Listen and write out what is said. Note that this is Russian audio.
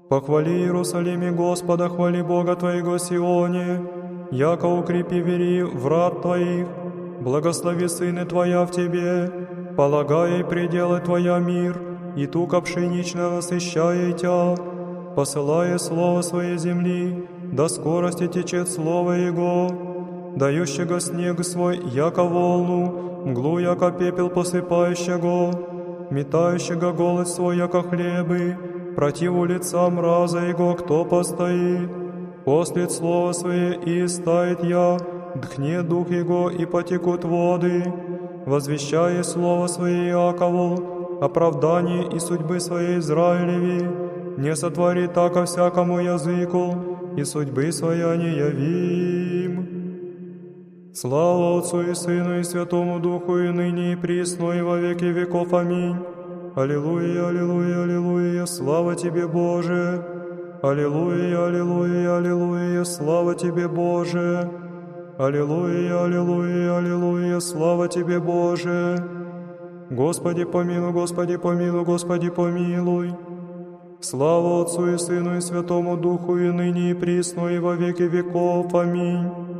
Похвали Иерусалиме Господа, хвали Бога твоего Сионе, яко укрепи вери врат твоих, благослови сыны твоя в тебе, полагай и пределы твоя мир, и тука пшенично насыщай тя, посылая слово своей земли, до скорости течет слово Его, дающего снег свой, яко волну, мглу, яко пепел посыпающего, метающего голос свой, яко хлебы, противу лица мраза Его, кто постоит. Послед слова свое и истает я, дхне дух Его, и потекут воды, возвещая слово свое Иакову, оправдание и судьбы своей Израилеви, не сотвори тако всякому языку, и судьбы своя не явим. Слава Отцу и Сыну и Святому Духу, и ныне и присно, и во веки веков. Аминь. Аллилуйя, аллилуйя, аллилуйя, слава Тебе, Боже! Аллилуйя, аллилуйя, аллилуйя, слава Тебе, Боже! Аллилуйя, аллилуйя, аллилуйя, слава Тебе, Боже! Господи помилуй, Господи помилуй, Господи помилуй! Слава Отцу и Сыну и Святому Духу, и ныне и присно, и во веки веков. Аминь.